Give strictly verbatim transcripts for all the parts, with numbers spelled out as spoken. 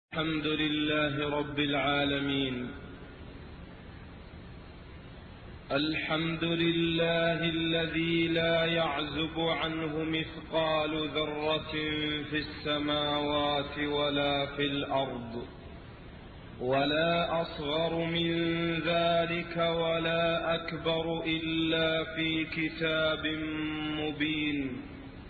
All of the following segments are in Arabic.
الحمد لله رب العالمين. الحمد لله الذي لا يعزب عنه مثقال ذرة في السماوات ولا في الأرض، ولا أصغر من ذلك ولا أكبر إلا في كتاب مبين.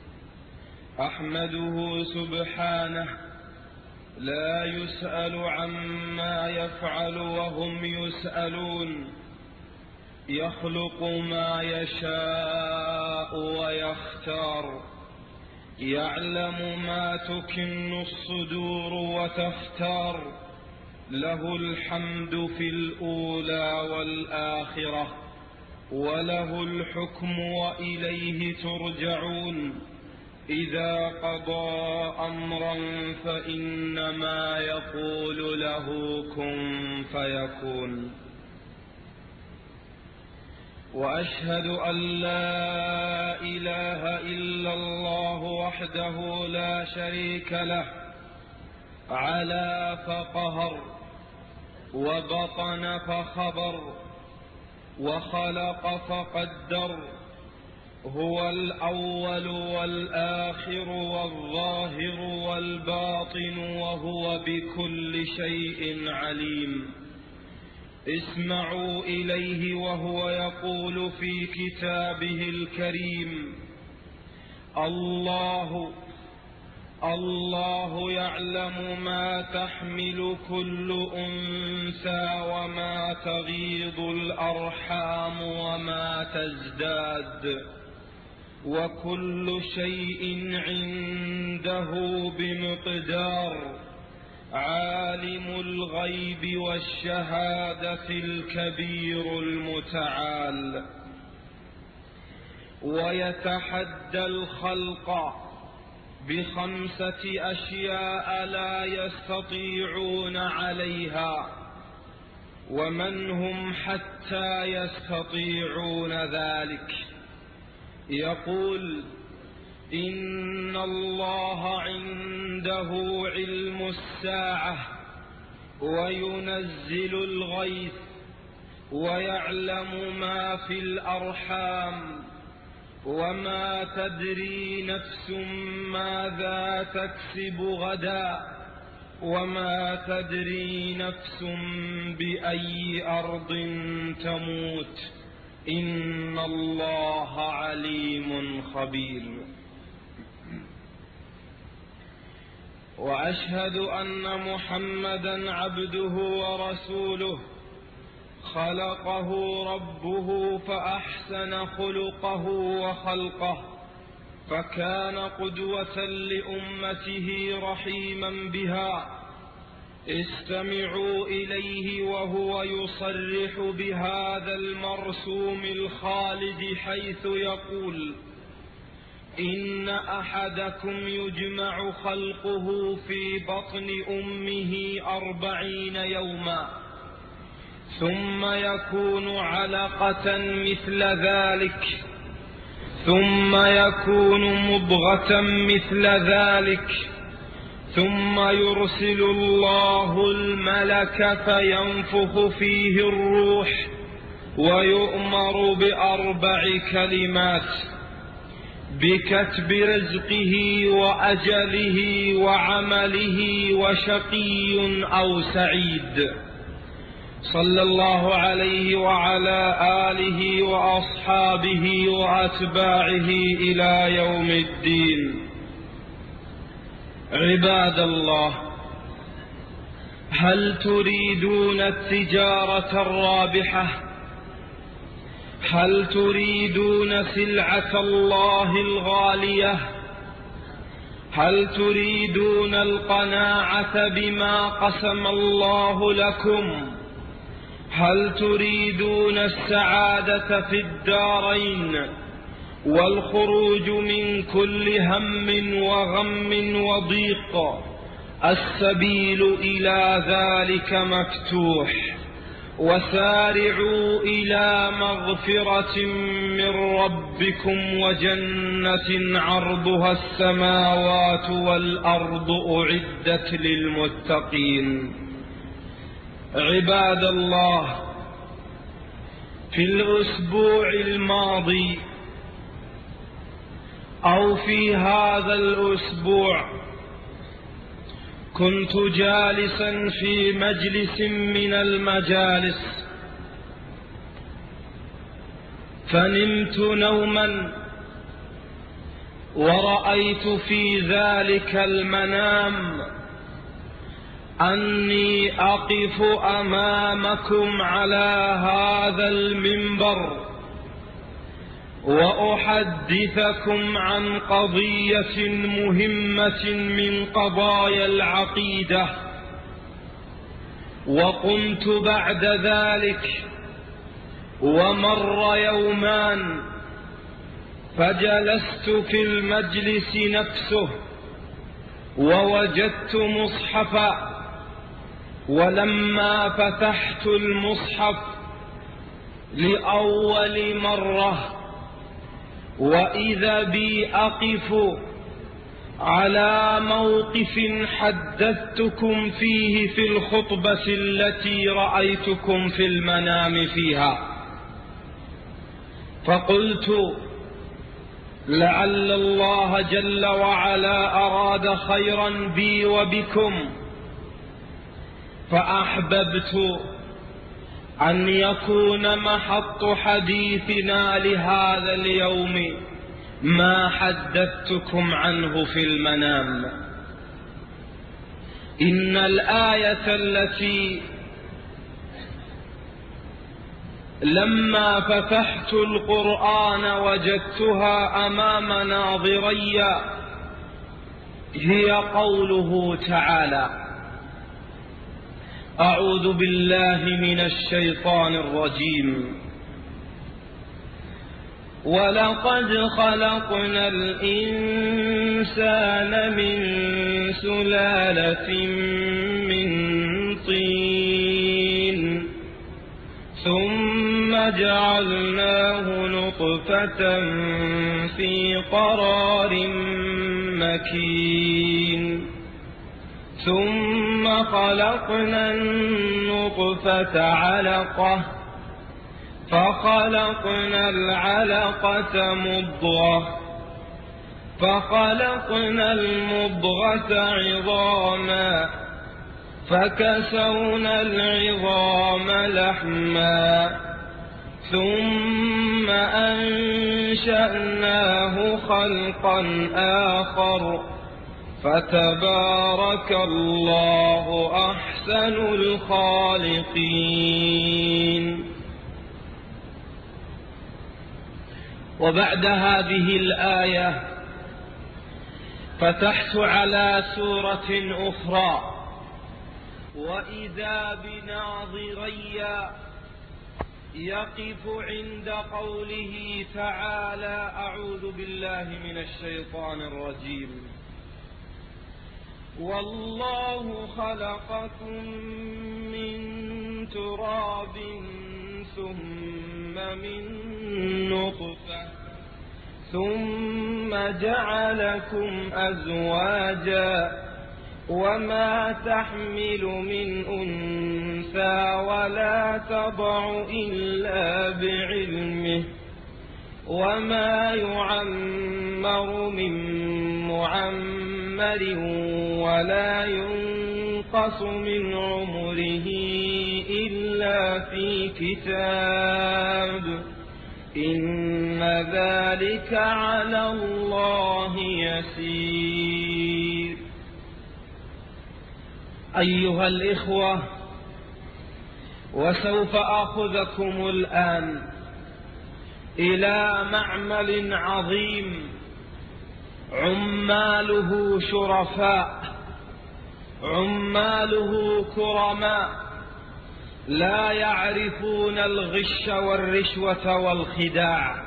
أحمده سبحانه لا يسأل عما يفعل وهم يسألون، يخلق ما يشاء ويختار، يعلم ما تكن الصدور وتفتار، له الحمد في الأولى والآخرة، وله الحكم وإليه ترجعون. إذا قضى أمرا فإنما يقول له كن فيكون. وأشهد أن لا إله إلا الله وحده لا شريك له، علا فقهر، وبطن فخبر، وخلق فقدر، هو الأول والآخر والظاهر والباطن، وهو بكل شيء عليم. اسمعوا إليه وهو يقول في كتابه الكريم: الله الله يعلم ما تحمل كل أنثى وما تغيض الأرحام وما تزداد، وكل شيء عنده بمقدار. عالم الغيب والشهادة الكبير المتعال. ويتحدى الخلق بخمسة أشياء لا يستطيعون عليها، ومن هم حتى يستطيعون ذلك. يقول: إن الله عنده علم الساعة، وينزل الغيث، ويعلم ما في الأرحام، وما تدري نفس ماذا تكسب غدا، وما تدري نفس بأي أرض تموت، إن الله عليم خبير. وأشهد أن محمدًا عبده ورسوله، خلقه ربه فأحسن خلقه وخلقه، فكان قدوة لأمته رحيما بها. استمعوا إليه وهو يصرح بهذا المرسوم الخالد، حيث يقول: إن أحدكم يجمع خلقه في بطن أمه أربعين يوما، ثم يكون علقة مثل ذلك، ثم يكون مضغة مثل ذلك، ثم يرسل الله الملك فينفخ فيه الروح، ويؤمر بأربع كلمات: بكتب رزقه وأجله وعمله وشقي أو سعيد. صلى الله عليه وعلى آله وأصحابه وأتباعه إلى يوم الدين. عباد الله، هل تريدون التجارة الرابحة؟ هل تريدون سلعة الله الغالية؟ هل تريدون القناعة بما قسم الله لكم؟ هل تريدون السعادة في الدارين والخروج من كل هم وغم وضيق؟ السبيل إلى ذلك مفتوح، وسارعوا إلى مغفرة من ربكم وجنة عرضها السماوات والأرض أعدت للمتقين. عباد الله، في الأسبوع الماضي أو في هذا الأسبوع كنت جالسا في مجلس من المجالس، فنمت نوما ورأيت في ذلك المنام أني أقف أمامكم على هذا المنبر وأحدثكم عن قضية مهمة من قضايا العقيدة. وقمت بعد ذلك ومر يومان فجلست في المجلس نفسه ووجدت مصحفا، ولما فتحت المصحف لأول مرة وإذا بي أقف على موقف حدثتكم فيه في الخطبة التي رأيتكم في المنام فيها، فقلت لعل الله جل وعلا أراد خيرا بي وبكم، فأحببت أن يكون محط حديثنا لهذا اليوم ما حدثتكم عنه في المنام. إن الآية التي لما فتحت القرآن وجدتها أمام ناظري هي قوله تعالى: أعوذ بالله من الشيطان الرجيم. ولقد خلقنا الإنسان من سلالة من طين ثم جعلناه نطفة في قرار مكين ثم خلقنا النطفة علقة فخلقنا العلقة مضغة فخلقنا المضغة عظاما فكسونا العظام لحما ثم أنشأناه خلقا آخر فتبارك الله أحسن الخالقين. وبعد هذه الآية فتحت على سورة أخرى وإذا بناظري يقف عند قوله تعالى: أعوذ بالله من الشيطان الرجيم. والله خلقكم من تراب ثم من نطفة ثم جعلكم أزواجا وما تحمل من أنثى ولا تضع إلا بعلمه وما يعمر من معمر ولا ينقص من عمره إلا في كتاب إن ذلك على الله يسير. أيها الإخوة، وسوف أخذكم الآن إلى معمل عظيم عماله شرفاء، عماله كرماء، لا يعرفون الغش والرشوة والخداع.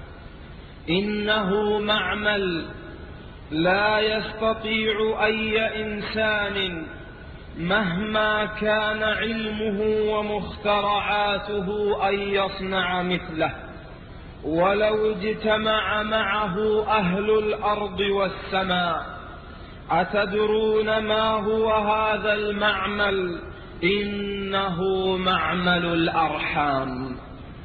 إنه معمل لا يستطيع أي إنسان مهما كان علمه ومخترعاته أن يصنع مثله، ولو اجتمع معه أهل الأرض والسماء. أتدرون ما هو هذا المعمل؟ إنه معمل الأرحام.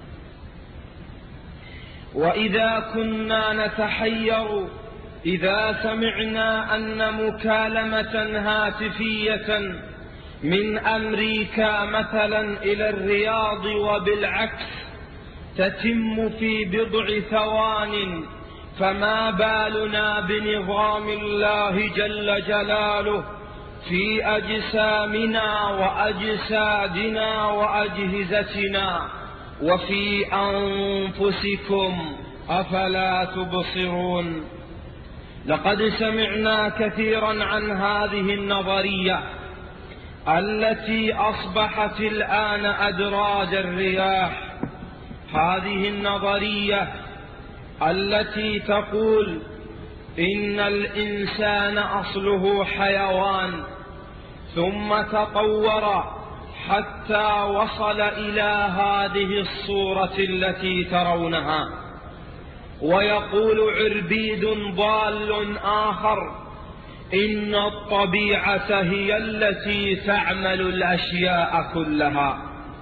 وإذا كنا نتحير إذا سمعنا أن مكالمة هاتفية من أمريكا مثلا إلى الرياض وبالعكس تتم في بضع ثوان، فما بالنا بنظام الله جل جلاله في أجسامنا وأجسادنا وأجهزتنا وفي أنفسكم، أفلا تبصرون؟ لقد سمعنا كثيرا عن هذه النظرية التي أصبحت الآن أدراج الرياح، هذه النظرية التي تقول إن الإنسان أصله حيوان ثم تطور حتى وصل إلى هذه الصورة التي ترونها. ويقول عربيد ضال آخر إن الطبيعة هي التي تعمل الأشياء كلها،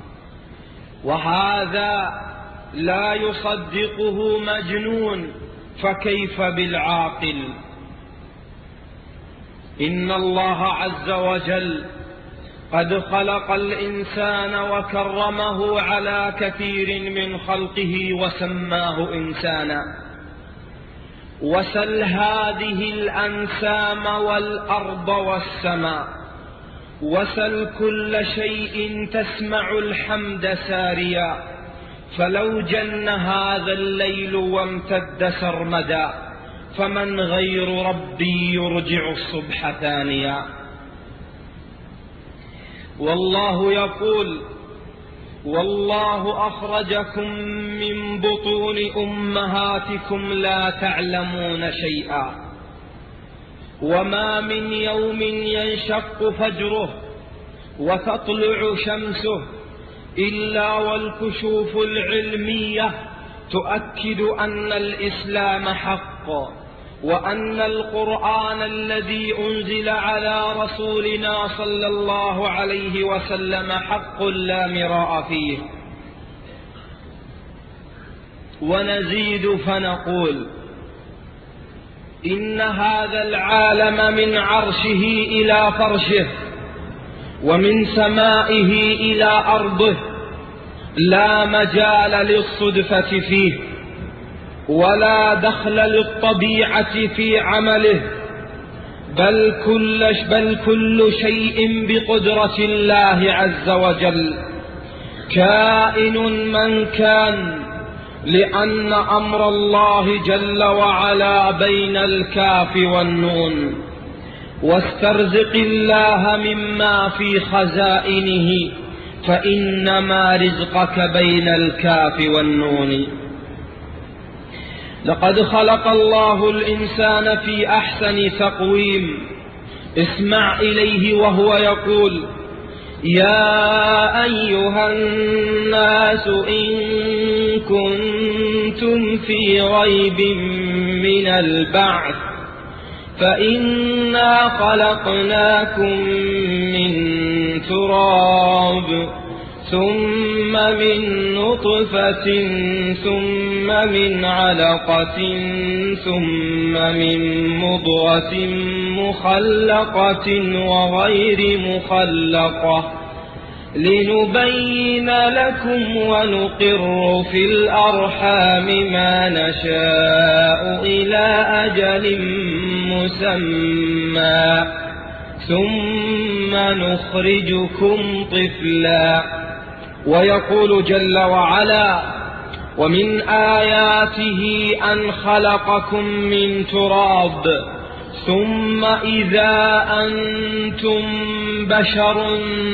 وهذا لا يصدقه مجنون، فكيف بالعاقل؟ إن الله عز وجل قد خلق الإنسان وكرمه على كثير من خلقه وسماه إنسانا. وسل هذه الأنسام والأرض والسماء، وسل كل شيء تسمع الحمد ساريا، فلو جن هذا الليل وامتد سرمدا، فمن غير ربي يرجع الصبح ثانيا. والله يقول: والله أخرجكم من بطون أمهاتكم لا تعلمون شيئا، وما من يوم ينشق فجره وتطلع شمسه إلا والكشوف العلمية تؤكد أن الإسلام حق، وأن القرآن الذي أنزل على رسولنا صلى الله عليه وسلم حق لا مراء فيه. ونزيد فنقول: إن هذا العالم من عرشه إلى فرشه ومن سمائه إلى أرضه لا مجال للصدفة فيه، ولا دخل للطبيعة في عمله، بل كل, بل كل شيء بقدرة الله عز وجل، كائن من كان، لأن أمر الله جل وعلا بين الكاف والنون. واسترزق الله مما في خزائنه، فإنما رزقك بين الكاف والنون. لقد خلق الله الإنسان في أحسن تقويم. اسمع إليه وهو يقول: يا أيها الناس إن كنتم في ريب من البعث فإنا خلقناكم من تراب ثم من نطفة ثم من علقة ثم من مضغة مخلقة وغير مخلقة لنبين لكم ونقر في الأرحام ما نشاء إلى أجل مسمى ثم نخرجكم طفلا. ويقول جل وعلا: ومن آياته أن خلقكم من تراب ثم إذا أنتم بشر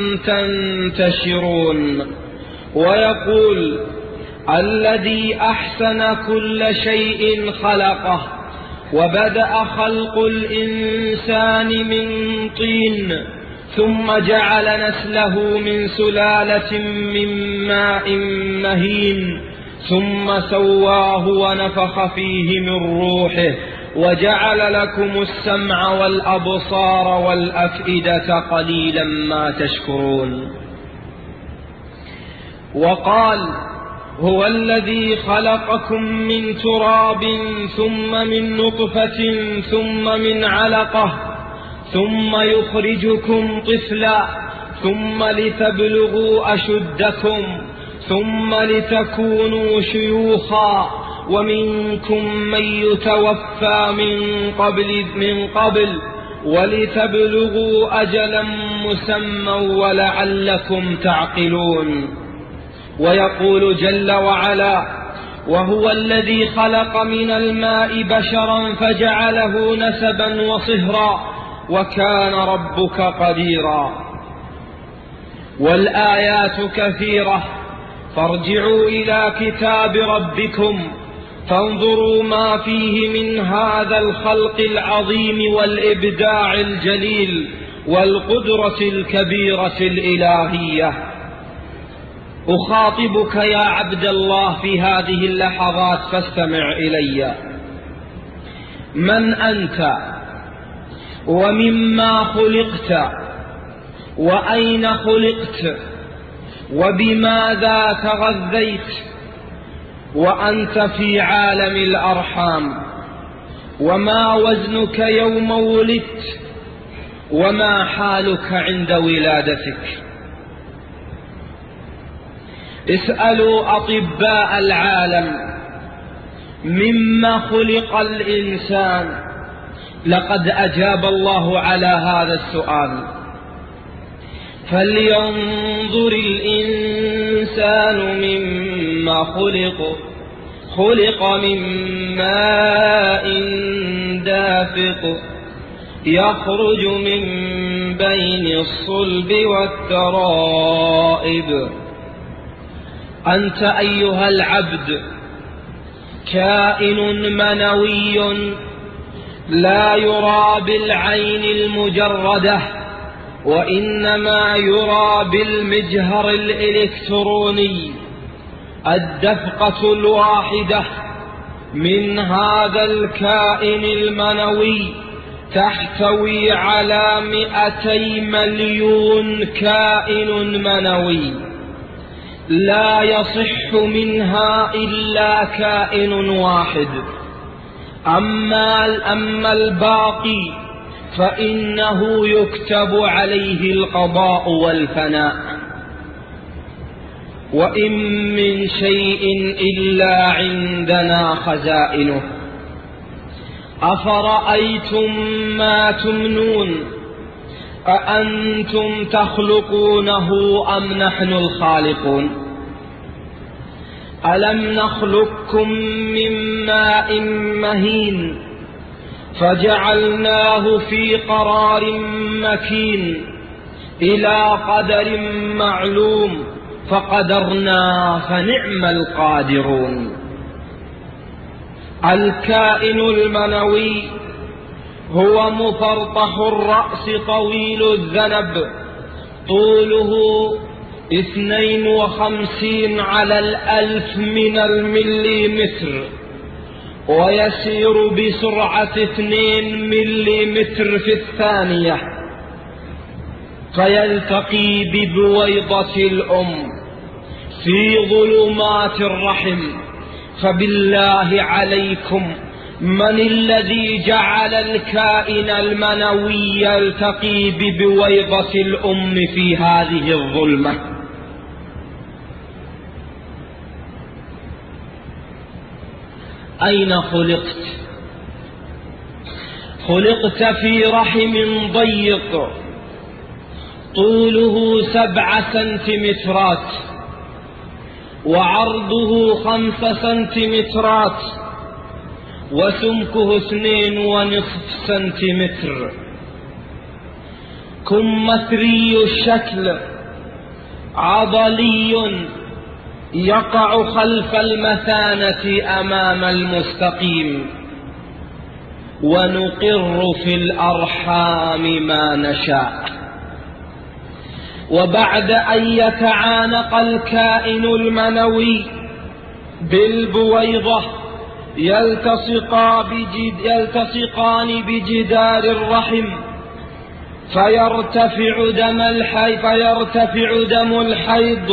تنتشرون. ويقول: الذي أحسن كل شيء خلقه وبدأ خلق الإنسان من طين ثم جعل نسله من سلالة من ماء مهين ثم سواه ونفخ فيه من روحه وجعل لكم السمع والأبصار والأفئدة قليلا ما تشكرون. وقال هو الذي خلقكم من تراب ثم من نطفة ثم من علقة ثم يخرجكم طفلا ثم لتبلغوا أشدكم ثم لتكونوا شيوخا ومنكم من يتوفى من قبل, من قبل ولتبلغوا أجلا مسمى ولعلكم تعقلون. ويقول جل وعلا وهو الذي خلق من الماء بشرا فجعله نسبا وصهرا وكان ربك قديرا. والآيات كثيرة فارجعوا إلى كتاب ربكم فانظروا ما فيه من هذا الخلق العظيم والإبداع الجليل والقدرة الكبيرة الإلهية. أخاطبك يا عبد الله في هذه اللحظات فاستمع إلي. من أنت ومما خلقت وأين خلقت وبماذا تغذيت وأنت في عالم الأرحام؟ وما وزنك يوم ولدت وما حالك عند ولادتك؟ اسألوا أطباء العالم مما خلق الإنسان لقد أجاب الله على هذا السؤال. فلينظر الإنسان مما خلق خلق من ماء دافق يخرج من بين الصلب والترائب. أنت أيها العبد كائن منوي لا يرى بالعين المجردة وإنما يرى بالمجهر الإلكتروني. الدفقة الواحدة من هذا الكائن المنوي تحتوي على مئتي مليون كائن منوي لا يصح منها إلا كائن واحد. أما, أما الباقي فإنه يكتب عليه القضاء والفناء. وإن من شيء إلا عندنا خزائنه. أفرأيتم ما تمنون أأنتم تخلقونه أم نحن الخالقون؟ ألم نخلقكم من ماء مهين فجعلناه في قرار مكين إلى قدر معلوم فقدرنا فنعم القادرون. الكائن المنوي هو مفرطح الرأس طويل الذنب طوله اثنين وخمسين على الألف من المليمتر ويسير بسرعة اثنين مليمتر في الثانية فيلتقي ببويضة الأم في ظلمات الرحم. فبالله عليكم من الذي جعل الكائن المنوي يلتقي ببويضة الأم في هذه الظلمة؟ أين خلقت؟ خلقت في رحم ضيق طوله سبع سنتيمترات وعرضه خمس سنتيمترات وسمكه اثنين ونصف سنتيمتر. كمثري الشكل عضلي يقع خلف المثانة أمام المستقيم. ونقر في الأرحام ما نشاء. وبعد أن يتعانق الكائن المنوي بالبويضة يلتصقا بجد يلتصقان بجدار الرحم فيرتفع دم الحيض فيرتفع دم الحيض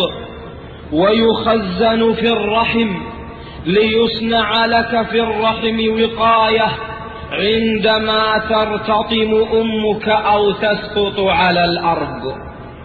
ويخزن في الرحم ليصنع لك في الرحم وقاية عندما ترتطم أمك أو تسقط على الأرض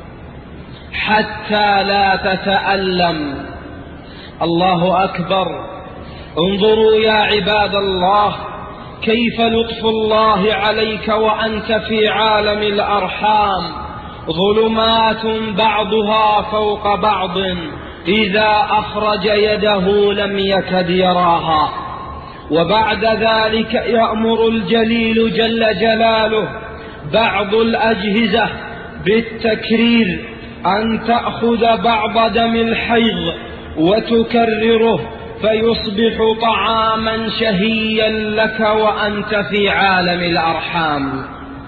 حتى لا تتألم. الله أكبر. انظروا يا عباد الله كيف لطف الله عليك وأنت في عالم الأرحام، ظلمات بعضها فوق بعض إذا أخرج يده لم يكد يراها. وبعد ذلك يأمر الجليل جل جلاله بعض الأجهزة بالتكرير أن تأخذ بعض دم الحيض وتكرره فيصبح طعاما شهيا لك وأنت في عالم الأرحام.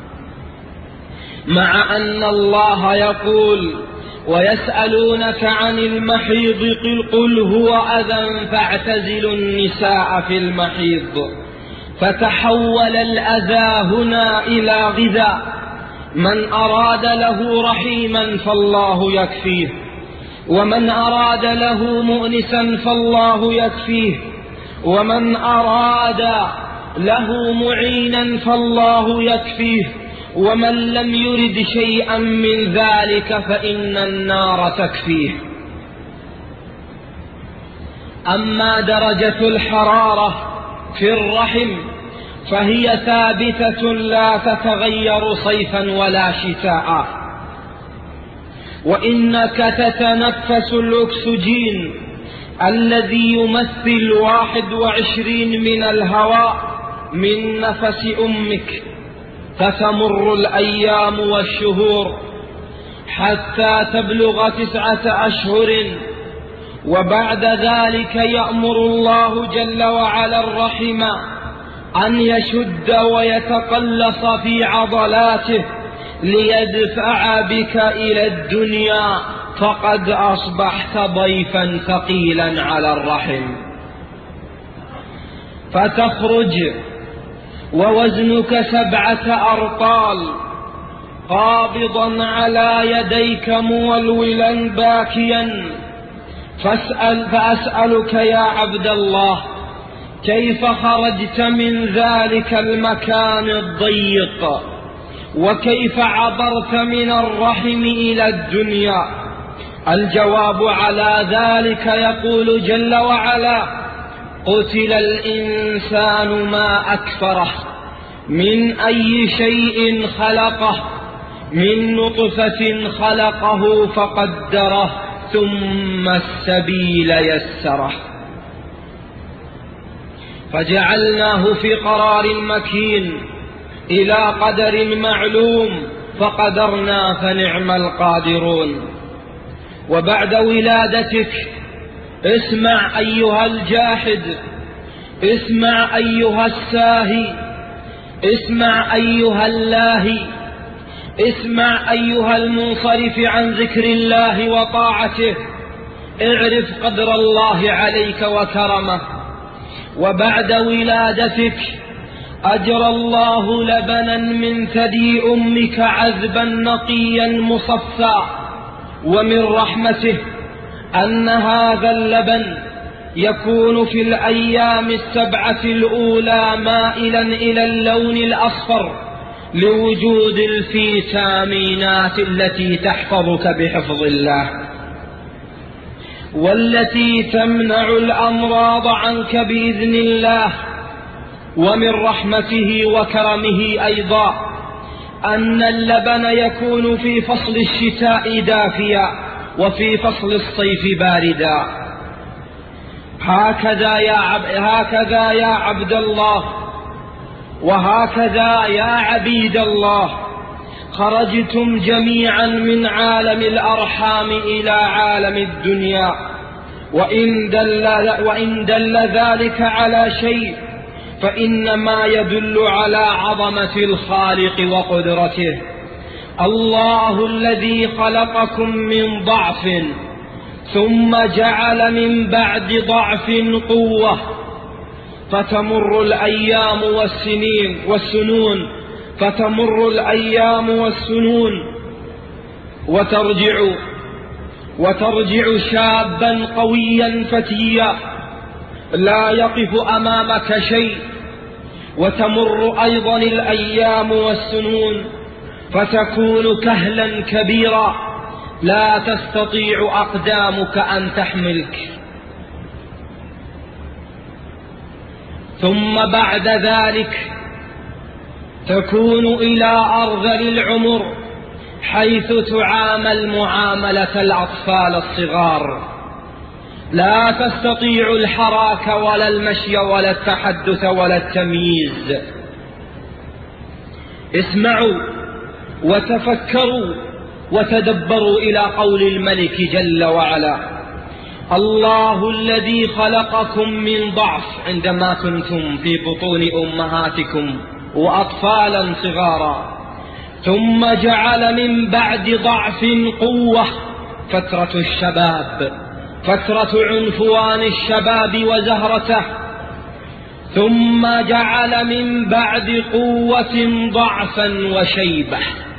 مع أن الله يقول ويسألونك عن المحيض قل هو أذى فاعتزلوا النساء في المحيض، فتحول الأذى هنا إلى غذاء. من أراد له رحيما فالله يكفيه، ومن أراد له مؤنسا فالله يكفيه، ومن أراد له معينا فالله يكفيه، ومن لم يرد شيئا من ذلك فإن النار تكفيه. أما درجة الحرارة في الرحم فهي ثابتة لا تتغير صيفا ولا شتاء، وإنك تتنفس الأكسجين الذي يمثل واحد وعشرين من الهواء من نفس أمك، فتمر الأيام والشهور حتى تبلغ تسعة أشهر، وبعد ذلك يأمر الله جل وعلا الرحم أن يشد ويتقلص في عضلاته ليدفع بك إلى الدنيا، فقد أصبحت ضيفا ثقيلا على الرحم. فتخرج ووزنك سبعة أرطال قابضا على يديك مولولا باكيا. فاسأل فأسألك يا عبد الله كيف خرجت من ذلك المكان الضيق، وكيف عبرت من الرحم إلى الدنيا؟ الجواب على ذلك يقول جل وعلا قتل الإنسان ما أكفره من أي شيء خلقه من نطفة خلقه فقدره ثم السبيل يسره فجعلناه في قرار مكين إلى قدر معلوم فقدرنا فنعم القادرون. وبعد ولادتك اسمع أيها الجاحد، اسمع أيها الساهي، اسمع أيها اللاهي، اسمع أيها المنصرف عن ذكر الله وطاعته، اعرف قدر الله عليك وكرمه. وبعد ولادتك أجرى الله لبنا من ثدي أمك عذبا نقيا مصفى، ومن رحمته أن هذا اللبن يكون في الأيام السبعة الأولى مائلا إلى اللون الأصفر لوجود الفيتامينات التي تحفظك بحفظ الله، والتي تمنع الأمراض عنك بإذن الله. ومن رحمته وكرمه أيضا أن اللبن يكون في فصل الشتاء دافيا وفي فصل الصيف باردا. هكذا يا عب... هكذا يا عبد الله، وهكذا يا عبيد الله، خرجتم جميعا من عالم الأرحام إلى عالم الدنيا. وإن دل, وإن دل ذلك على شيء فإنما يدل على عظمة الخالق وقدرته. الله الذي خلقكم من ضعف ثم جعل من بعد ضعف قوة، فتمر الأيام والسنين والسنون فتمر الأيام والسنون وترجع وترجع شابا قويا فتيا لا يقف أمامك شيء، وتمر أيضا الأيام والسنون فتكون كهلا كبيرا لا تستطيع أقدامك أن تحملك. ثم بعد ذلك تكون إلى أرذل العمر، حيث تعامل معاملة الأطفال الصغار، لا تستطيع الحراك ولا المشي ولا التحدث ولا التمييز. اسمعوا وتفكروا وتدبروا إلى قول الملك جل وعلا: الله الذي خلقكم من ضعف، عندما كنتم في بطون أمهاتكم وأطفالا صغارا، ثم جعل من بعد ضعف قوة، فترة الشباب، فترة عنفوان الشباب وزهرته، ثم جعل من بعد قوة ضعفا وشيبة،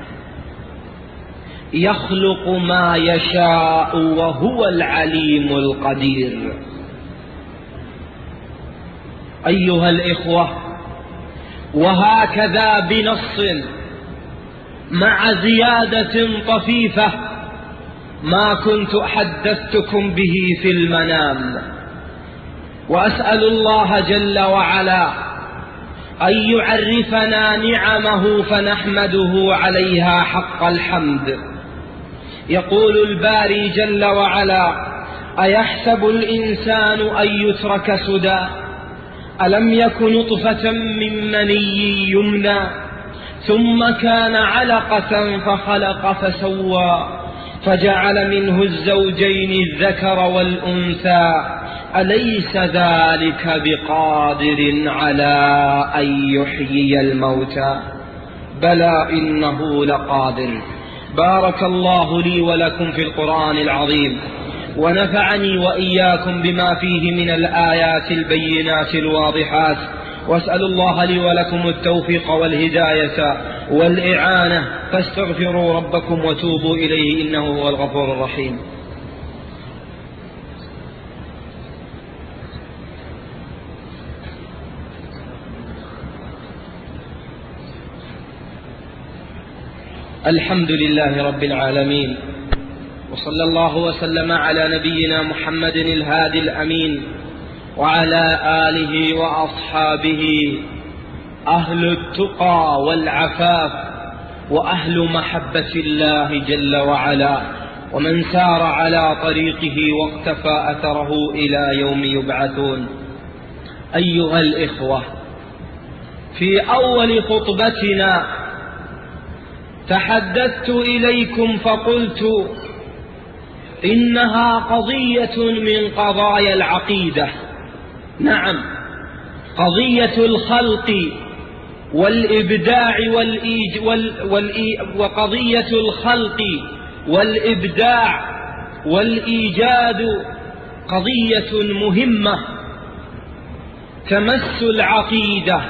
يخلق ما يشاء وهو العليم القدير. أيها الإخوة، وهكذا بنص مع زيادة طفيفة ما كنت حدثتكم به في المنام، وأسأل الله جل وعلا أن يعرفنا نعمه فنحمده عليها حق الحمد. يقول الباري جل وعلا: أيحسب الإنسان أن يترك سدى، ألم يك نطفة من مني يمنى، ثم كان علقة فخلق فسوى، فجعل منه الزوجين الذكر والأنثى، أليس ذلك بقادر على أن يحيي الموتى، بلى إنه لقادر. بارك الله لي ولكم في القرآن العظيم، ونفعني وإياكم بما فيه من الآيات البينات الواضحات، واسأل الله لي ولكم التوفيق والهداية والإعانة، فاستغفروا ربكم وتوبوا إليه إنه هو الغفور الرحيم. الحمد لله رب العالمين، وصلى الله وسلم على نبينا محمد الهادي الأمين، وعلى آله وأصحابه أهل التقى والعفاف، وأهل محبة الله جل وعلا، ومن سار على طريقه واقتفى أثره إلى يوم يبعثون. أيها الإخوة، في أول خطبتنا تحدثت إليكم فقلت إنها قضية من قضايا العقيدة. نعم، قضية الخلق والإبداع والإيج وال والإي وقضية الخلق والإبداع والإيجاد قضية مهمة تمس العقيدة،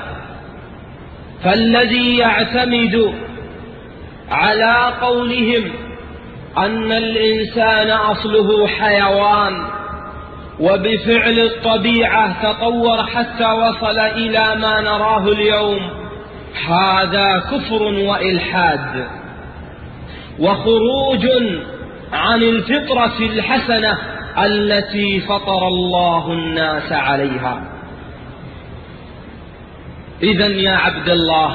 فالذي يعتمد على قولهم أن الإنسان أصله حيوان وبفعل الطبيعة تطور حتى وصل إلى ما نراه اليوم، هذا كفر وإلحاد وخروج عن الفطرة الحسنة التي فطر الله الناس عليها. إذن يا عبد الله،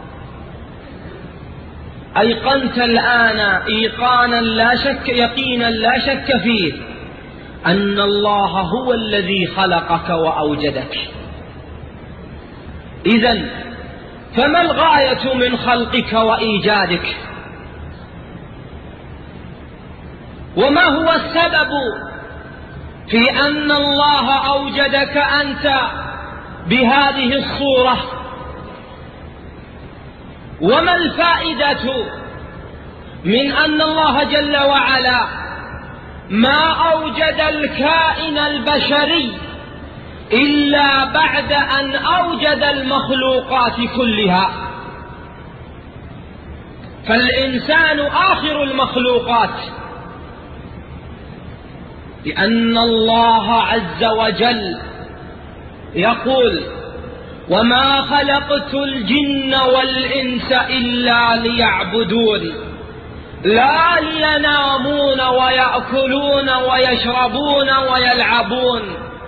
أيقنت الآن إيقانا لا شك يقينا لا شك فيه أن الله هو الذي خلقك وأوجدك. إذن فما الغاية من خلقك وإيجادك؟ وما هو السبب في أن الله أوجدك أنت بهذه الصورة؟ وما الفائدة من أن الله جل وعلا ما أوجد الكائن البشري إلا بعد أن أوجد المخلوقات كلها، فالإنسان آخر المخلوقات، لأن الله عز وجل يقول: وما خلقت الجن والإنس إلا ليعبدون، لا لينامون ويأكلون ويشربون ويلعبون،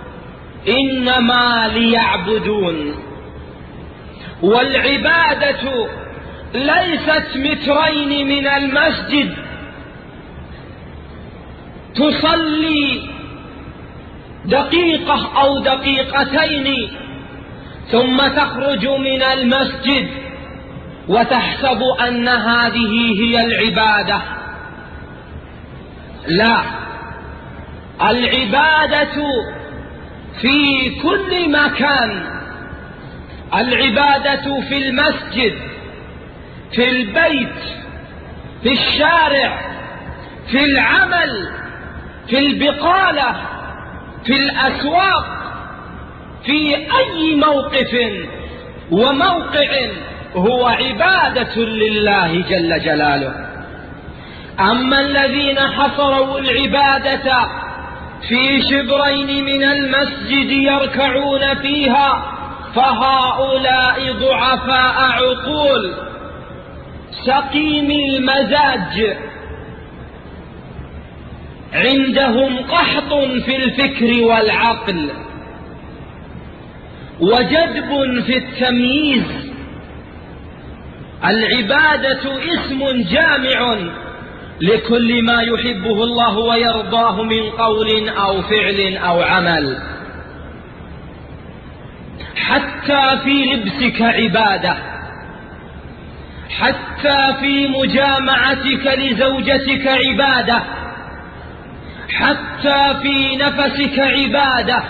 إنما ليعبدون. والعبادة ليست مترين من المسجد تصلي دقيقة أو دقيقتين ثم تخرج من المسجد وتحسب أن هذه هي العبادة. لا، العبادة في كل مكان، العبادة في المسجد، في البيت، في الشارع، في العمل، في البقالة، في الأسواق، في أي موقف وموقع هو عبادة لله جل جلاله. أما الذين حصروا العبادة في شبرين من المسجد يركعون فيها فهؤلاء ضعفاء عقول سقيم المزاج، عندهم قحط في الفكر والعقل وجدب في التمييز. العبادة اسم جامع لكل ما يحبه الله ويرضاه من قول أو فعل أو عمل. حتى في لبسك عبادة، حتى في مجامعتك لزوجتك عبادة، حتى في نفسك عبادة،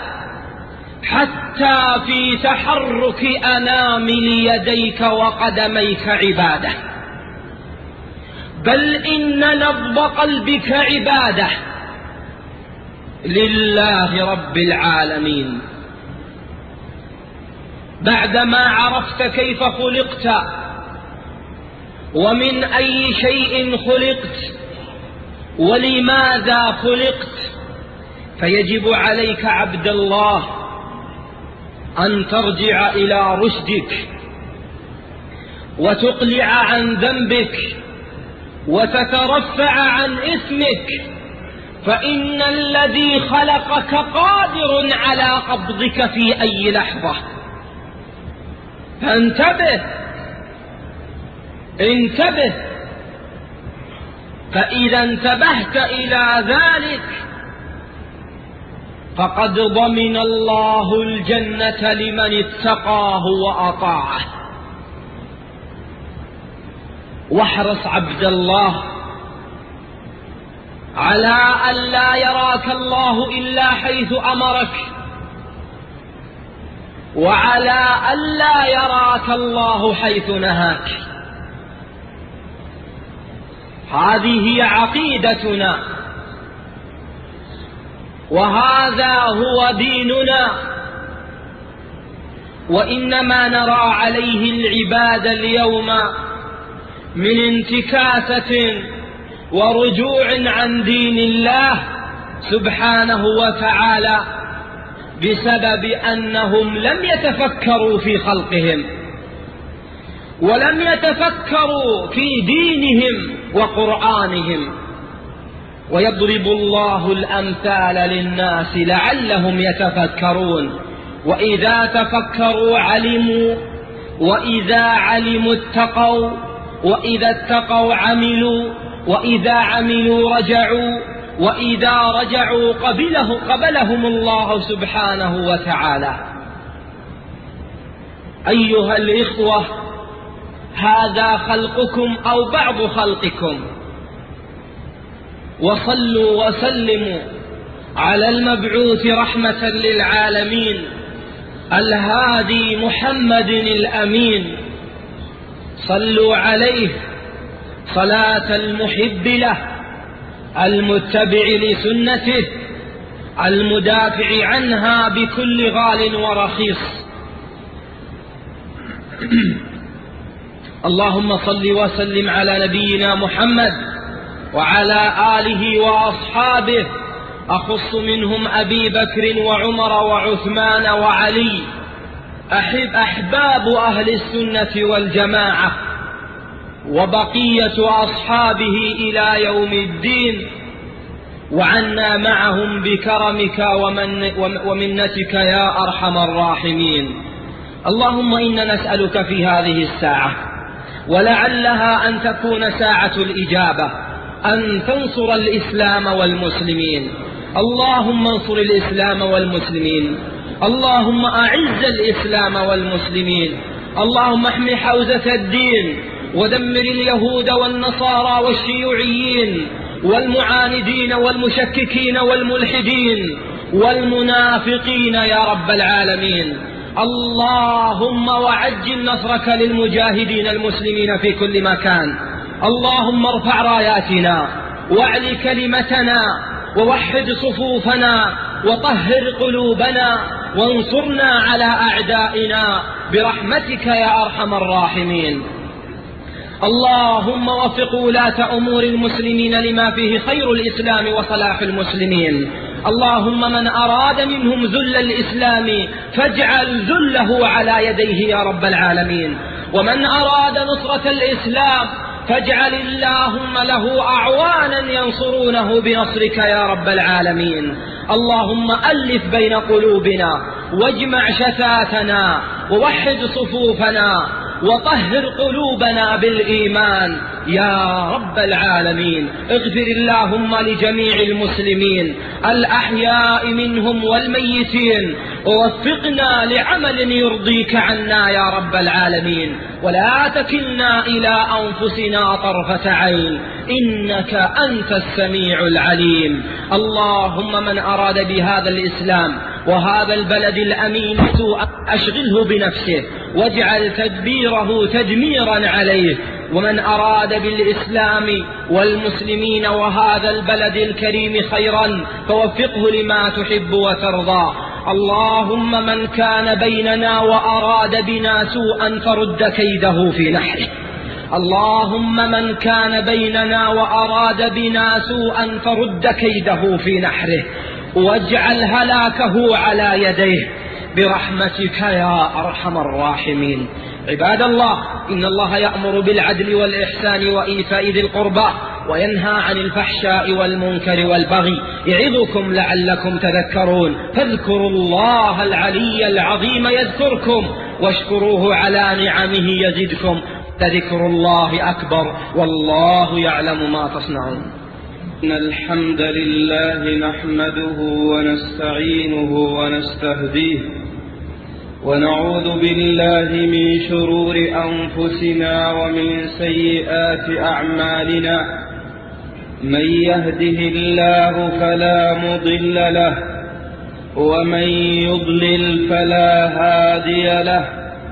حتى في تحرك أنامل يديك وقدميك عبادة، بل إن نبض قلبك عبادة لله رب العالمين. بعدما عرفت كيف خلقت ومن أي شيء خلقت ولماذا خلقت، فيجب عليك عبد الله أن ترجع إلى رشدك وتقلع عن ذنبك وتترفع عن إثمك، فإن الذي خلقك قادر على قبضك في أي لحظة. فانتبه، انتبه، فإذا انتبهت إلى ذلك فقد ضمن الله الجنة لمن اتقاه وأطاعه. واحرص عبد الله على أن لا يراك الله إلا حيث أمرك، وعلى أن لا يراك الله حيث نهاك. هذه هي عقيدتنا وهذا هو ديننا، وإنما نرى عليه العباد اليوم من انتكاسة ورجوع عن دين الله سبحانه وتعالى بسبب أنهم لم يتفكروا في خلقهم ولم يتفكروا في دينهم وقرآنهم. ويضرب الله الأمثال للناس لعلهم يتفكرون، وإذا تفكروا علموا، وإذا علموا اتقوا، وإذا اتقوا عملوا، وإذا عملوا رجعوا، وإذا رجعوا قبله قبلهم الله سبحانه وتعالى. أيها الإخوة، هذا خلقكم أو بعض خلقكم، وصلوا وسلموا على المبعوث رحمة للعالمين الهادي محمد الأمين. صلوا عليه صلاة المحب له المتبع لسنته المدافع عنها بكل غال ورخيص. اللهم صل وسلم على نبينا محمد وعلى آله وأصحابه، أخص منهم أبي بكر وعمر وعثمان وعلي، أحب أحباب أهل السنة والجماعة وبقية أصحابه إلى يوم الدين، وعنا معهم بكرمك ومن ومنتك يا أرحم الراحمين. اللهم إنا نسألك في هذه الساعة، ولعلها أن تكون ساعة الإجابة، أن تنصر الإسلام والمسلمين. اللهم انصر الإسلام والمسلمين، اللهم أعز الإسلام والمسلمين، اللهم احمي حوزة الدين ودمر اليهود والنصارى والشيوعيين والمعاندين والمشككين والملحدين والمنافقين يا رب العالمين. اللهم وعجل نصرك للمجاهدين المسلمين في كل مكان. اللهم ارفع راياتنا واعل كلمتنا ووحد صفوفنا وطهر قلوبنا وانصرنا على أعدائنا برحمتك يا أرحم الراحمين. اللهم وفق ولاة أمور المسلمين لما فيه خير الإسلام وصلاح المسلمين. اللهم من أراد منهم ذل الإسلام فاجعل ذله على يديه يا رب العالمين، ومن أراد نصرة الإسلام فاجعل اللهم له أعوانا ينصرونه بنصرك يا رب العالمين. اللهم ألف بين قلوبنا واجمع شتاتنا ووحد صفوفنا وطهر قلوبنا بالإيمان يا رب العالمين. اغفر اللهم لجميع المسلمين الأحياء منهم والميتين، ووفقنا لعمل يرضيك عنا يا رب العالمين، ولا تكلنا إلى أنفسنا طرفة عين، إنك أنت السميع العليم. اللهم من أراد بهذا الإسلام وهذا البلد الأمين سوءا أشغله بنفسه واجعل تدبيره تدميرا عليه، ومن أراد بالإسلام والمسلمين وهذا البلد الكريم خيرا فوفقه لما تحب وترضى. اللهم من كان بيننا وأراد بنا سوءا فرد كيده في نحره. اللهم من كان بيننا وأراد بنا سوءا فرد كيده في نحره، واجعل هلاكه على يديه برحمتك يا أرحم الراحمين. عباد الله، إن الله يأمر بالعدل والإحسان وإيتاء ذي القربى وينهى عن الفحشاء والمنكر والبغي، يعظكم لعلكم تذكرون. فاذكروا الله العلي العظيم يذكركم، واشكروه على نعمه يزدكم، فذكر الله أكبر، والله يعلم ما تصنعون. إن الحمد لله نحمده ونستعينه ونستهديه، ونعوذ بالله من شرور أنفسنا ومن سيئات أعمالنا. من يهده الله فلا مضل له، ومن يضلل فلا هادي له،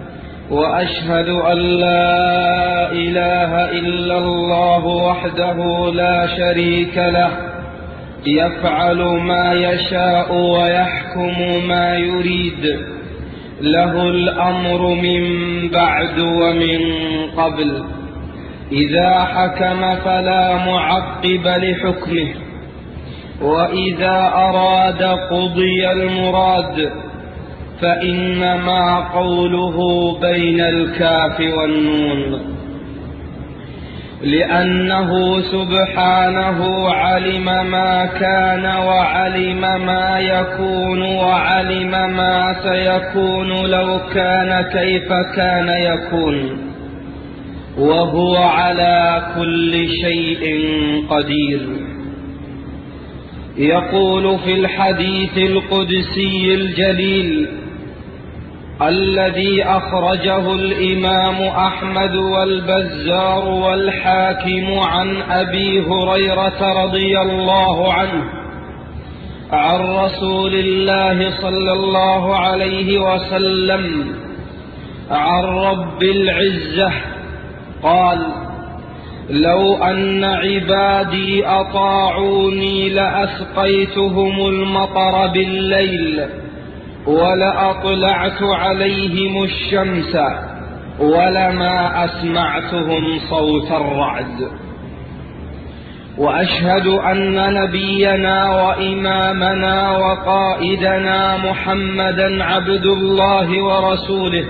وأشهد أن لا إله إلا الله وحده لا شريك له، يفعل ما يشاء ويحكم ما يريد، له الأمر من بعد ومن قبل، إذا حكم فلا معقب لحكمه، وإذا أراد قضي المراد، فإنما قوله بين الكاف والنون، لأنه سبحانه علم ما كان وعلم ما يكون وعلم ما سيكون لو كان كيف كان يكون، وهو على كل شيء قدير. يقول في الحديث القدسي الجليل الذي أخرجه الإمام أحمد والبزار والحاكم عن أبي هريرة رضي الله عنه عن رسول الله صلى الله عليه وسلم عن رب العزة قال: لو أن عبادي أطاعوني لأسقيتهم المطر بالليل ولأطلعت عليهم الشمس ولما أسمعتهم صوت الرعد. وأشهد أن نبينا وإمامنا وقائدنا محمدا عبد الله ورسوله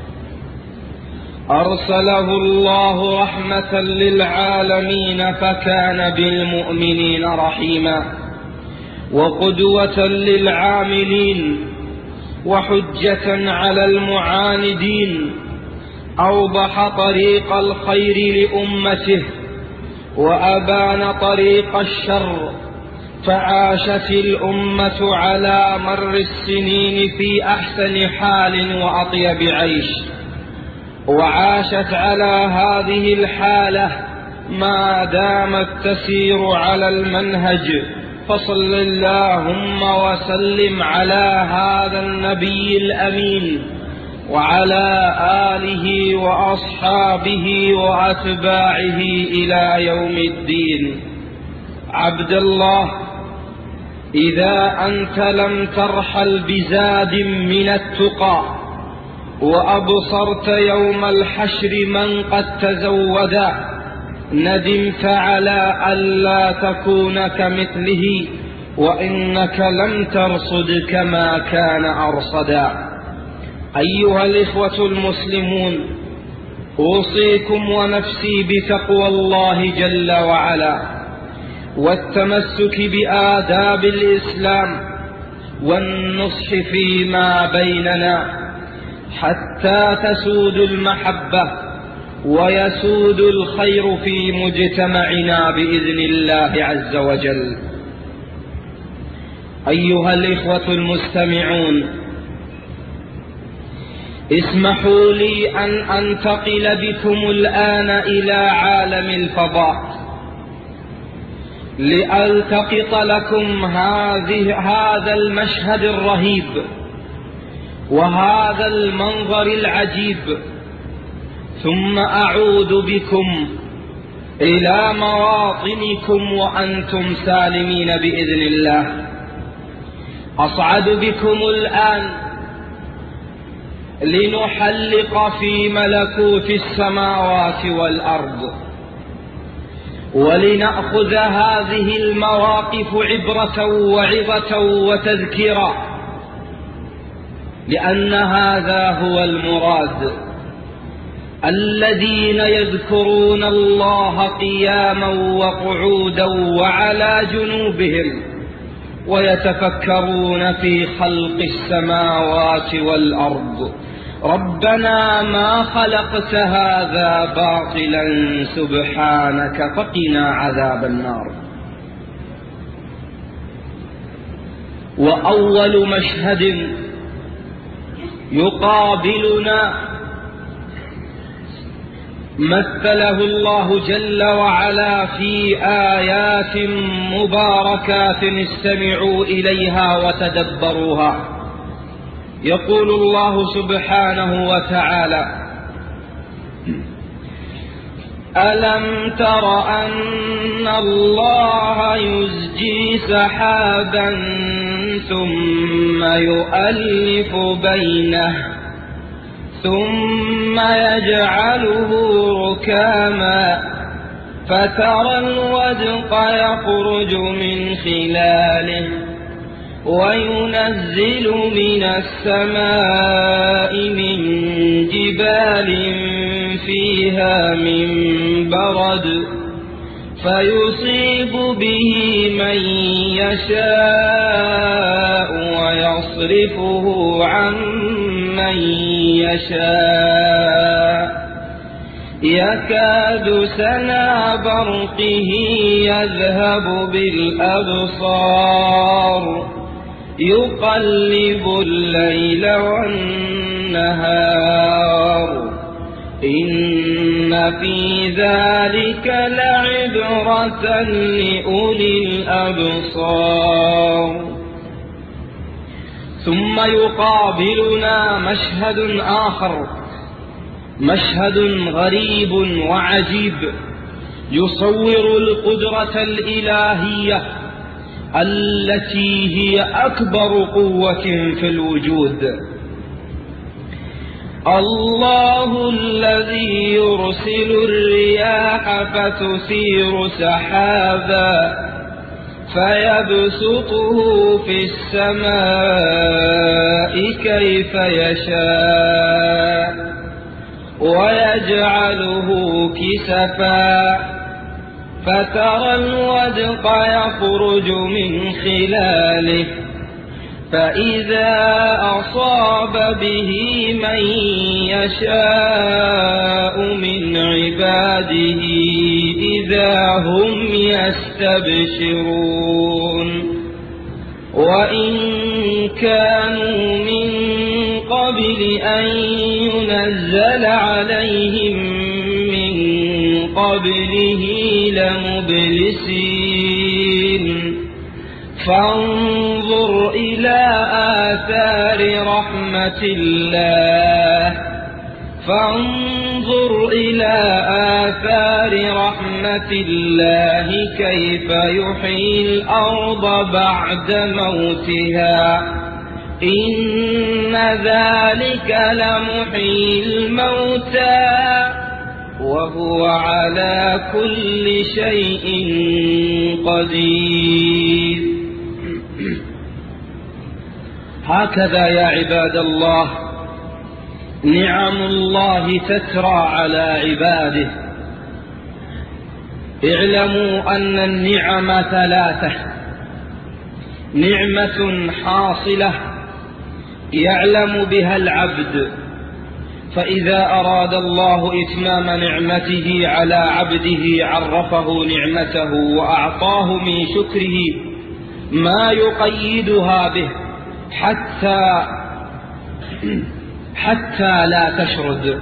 أرسله الله رحمة للعالمين فكان بالمؤمنين رحيما وقدوة للعاملين وحجة على المعاندين. أوضح طريق الخير لأمته وأبان طريق الشر، فعاشت الأمة على مر السنين في أحسن حال وأطيب عيش، وعاشت على هذه الحالة ما دامت تسير على المنهج. فصل اللهم وسلم على هذا النبي الأمين وعلى آله وأصحابه وأتباعه إلى يوم الدين. عبد الله، إذا أنت لم ترحل بزاد من التقى وأبصرت يوم الحشر من قد تزودا ندمت على ألا تكون كمثله، وإنك لم ترصد كما كان أرصدا. أيها الإخوة المسلمون، أوصيكم ونفسي بتقوى الله جل وعلا والتمسك بآداب الإسلام والنصح فيما بيننا حتى تسود المحبة ويسود الخير في مجتمعنا بإذن الله عز وجل. أيها الإخوة المستمعون، اسمحوا لي أن أنتقل بكم الآن إلى عالم الفضاء لألتقط لكم هذه هذا المشهد الرهيب وهذا المنظر العجيب، ثم أعود بكم إلى مواطنكم وأنتم سالمين بإذن الله. أصعد بكم الآن لنحلق في ملكوت السماوات والأرض، ولنأخذ هذه المواقف عبرة وعظة وتذكرة، لأن هذا هو المراد. الذين يذكرون الله قياما وقعودا وعلى جنوبهم ويتفكرون في خلق السماوات والأرض ربنا ما خلقت هذا باطلا سبحانك فقنا عذاب النار. وأول مشهد يقابلنا مثله الله جل وعلا في آيات مباركات استمعوا إليها وتدبروها. يقول الله سبحانه وتعالى: ألم تر أن الله يزجي سحابا ثم يؤلف بينه ثم يجعله ركاما فترى الودق يخرج من خلاله وينزل من السماء من جبال فيها من برد فيصيب به من يشاء ويصرفه عن من يشاء يكاد سنا برقه يذهب بالأبصار يقلب الليل والنهار إن في ذلك لعبرة لأولي الأبصار. ثم يقابلنا مشهد آخر، مشهد غريب وعجيب يصور القدرة الإلهية التي هي أكبر قوة في الوجود. الله الذي يرسل الرياح فتثير سحابا فيبسطه في السماء كيف يشاء ويجعله كسفا فترى الودق يخرج من خلاله فإذا أصاب به من يشاء من عباده إذا هم يستبشرون. وإن كانوا من قبل أن ينزل عليهم من قبله لمبلسين فانظر إلى آثار رحمة الله فانظر إلى آثار رحمة الله كيف يحيي الأرض بعد موتها إن ذلك لمحيي الموتى وهو على كل شيء قدير. هكذا يا عباد الله نعم الله تترى على عباده. اعلموا أن النعم ثلاثة: نعمة حاصلة يعلم بها العبد، فإذا أراد الله إتمام نعمته على عبده عرفه نعمته وأعطاه من شكره ما يقيدها به حتى حتى لا تشرد.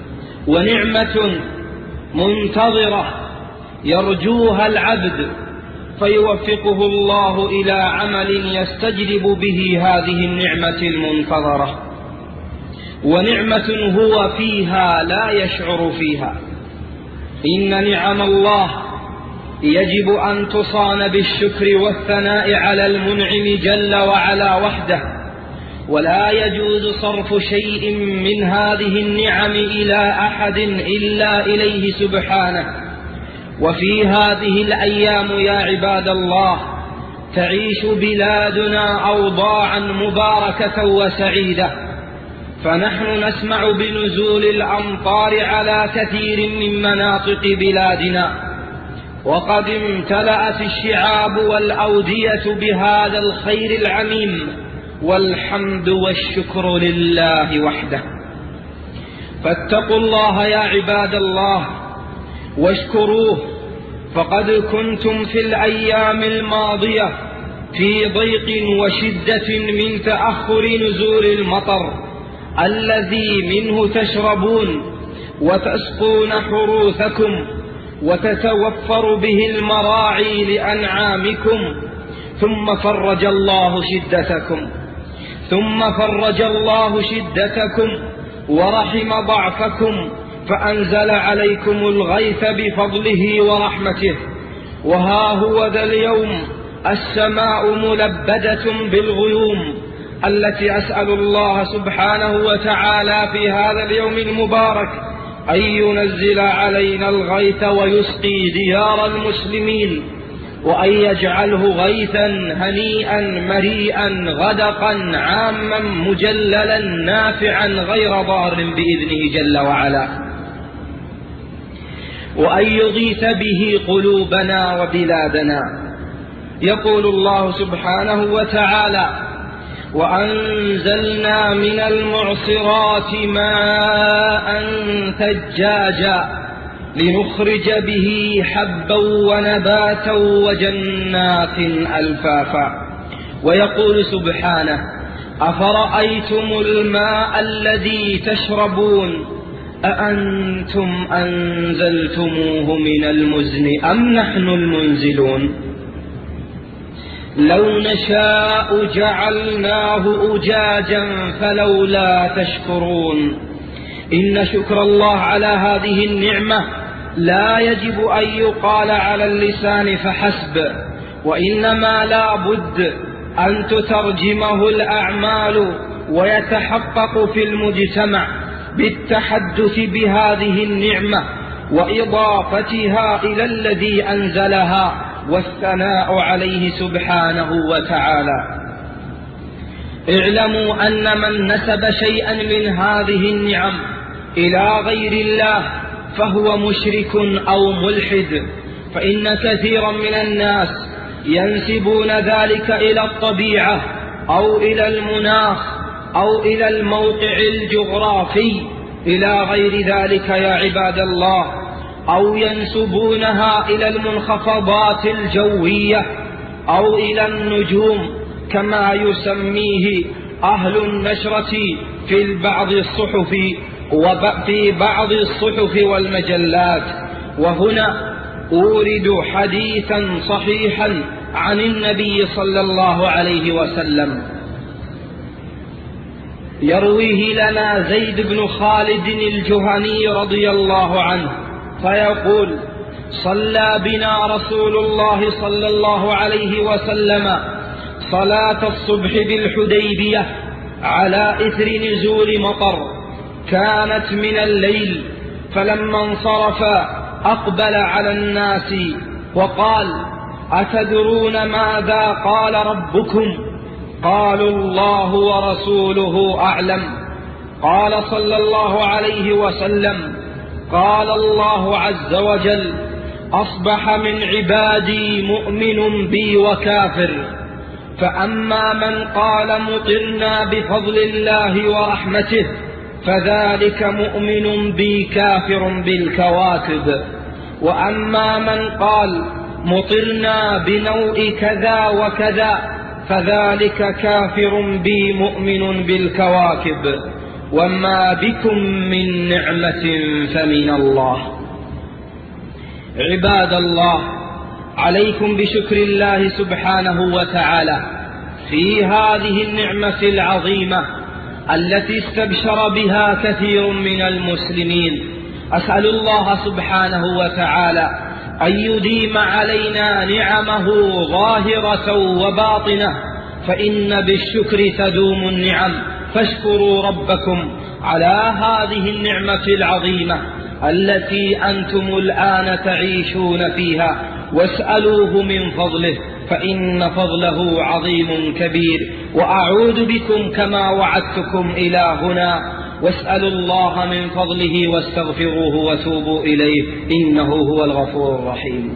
ونعمة منتظرة يرجوها العبد فيوفقه الله إلى عمل يستجلب به هذه النعمة المنتظرة. ونعمة هو فيها لا يشعر فيها. إن نعم الله يجب أن تصان بالشكر والثناء على المنعم جل وعلا وحده، ولا يجوز صرف شيء من هذه النعم إلى أحد إلا إليه سبحانه. وفي هذه الأيام يا عباد الله تعيش بلادنا أوضاعا مباركة وسعيدة، فنحن نسمع بنزول الأمطار على كثير من مناطق بلادنا، وقد امتلأت الشعاب والأودية بهذا الخير العميم، والحمد والشكر لله وحده. فاتقوا الله يا عباد الله واشكروه، فقد كنتم في الأيام الماضية في ضيق وشدة من تأخر نزول المطر الذي منه تشربون وتسقون حروثكم وتتوفر به المراعي لأنعامكم، ثم فرج الله شدتكم ثم فرج الله شدتكم ورحم ضعفكم فأنزل عليكم الغيث بفضله ورحمته. وها هو ذا اليوم السماء ملبدة بالغيوم التي أسأل الله سبحانه وتعالى في هذا اليوم المبارك أن ينزل علينا الغيث ويسقي ديار المسلمين، وأن يجعله غيثا هنيئا مريئا غدقا عاما مجللا نافعا غير ضار بإذنه جل وعلا، وأن يغيث به قلوبنا وبلادنا. يقول الله سبحانه وتعالى: وأنزلنا من المعصرات ماء ثجاجا لنخرج به حبا ونباتا وجنات ألفافا. ويقول سبحانه: أفرأيتم الماء الذي تشربون أأنتم أنزلتموه من المزن أم نحن المنزلون لو نشاء جعلناه أجاجا فلولا تشكرون. إن شكر الله على هذه النعمة لا يجب أن يقال على اللسان فحسب، وإنما لا بد أن تترجمه الأعمال ويتحقق في المجتمع بالتحدث بهذه النعمة وإضافتها إلى الذي أنزلها والثناء عليه سبحانه وتعالى. اعلموا أن من نسب شيئا من هذه النعم إلى غير الله فهو مشرك أو ملحد، فإن كثيرا من الناس ينسبون ذلك إلى الطبيعة أو إلى المناخ أو إلى الموقع الجغرافي إلى غير ذلك يا عباد الله، أو ينسبونها إلى المنخفضات الجوية أو إلى النجوم كما يسميه أهل النشرة في بعض الصحف وفي بعض الصحف والمجلات. وهنا أورد حديثا صحيحا عن النبي صلى الله عليه وسلم يرويه لنا زيد بن خالد الجهني رضي الله عنه فيقول: صلى بنا رسول الله صلى الله عليه وسلم صلاة الصبح بالحديبية على إثر نزول مطر، كانت من الليل، فلما انصرف أقبل على الناس وقال: أتدرون ماذا قال ربكم؟ قالوا: الله ورسوله أعلم. قال صلى الله عليه وسلم: قال الله عز وجل: أصبح من عبادي مؤمن بي وكافر، فأما من قال مطرنا بفضل الله ورحمته فذلك مؤمن بي كافر بالكواكب، وأما من قال مطرنا بنوء كذا وكذا فذلك كافر بي مؤمن بالكواكب، وما بكم من نعمة فمن الله. عباد الله، عليكم بشكر الله سبحانه وتعالى في هذه النعمة العظيمة التي استبشر بها كثير من المسلمين. أسأل الله سبحانه وتعالى أن يديم علينا نعمه ظاهرة وباطنة، فإن بالشكر تدوم النعم، فاشكروا ربكم على هذه النعمة العظيمة التي أنتم الآن تعيشون فيها، واسألوه من فضله فإن فضله عظيم كبير. وأعود بكم كما وعدتكم إلى هنا، واسألوا الله من فضله واستغفروه وتوبوا إليه، إنه هو الغفور الرحيم.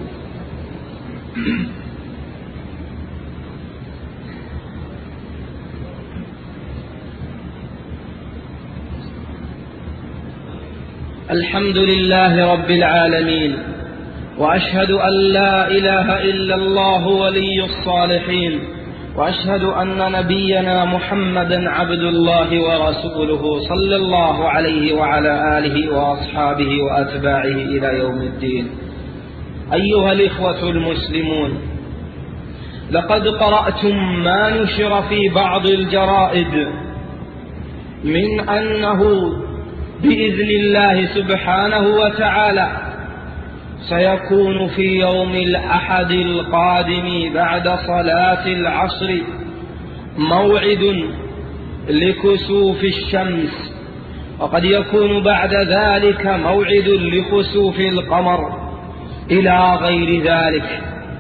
الحمد لله رب العالمين، وأشهد أن لا إله إلا الله ولي الصالحين، وأشهد أن نبينا محمدا عبد الله ورسوله صلى الله عليه وعلى آله وأصحابه وأتباعه إلى يوم الدين. أيها الإخوة المسلمون، لقد قرأتم ما نشر في بعض الجرائد من أنه بإذن الله سبحانه وتعالى سيكون في يوم الأحد القادم بعد صلاة العصر موعد لكسوف الشمس، وقد يكون بعد ذلك موعد لخسوف القمر إلى غير ذلك.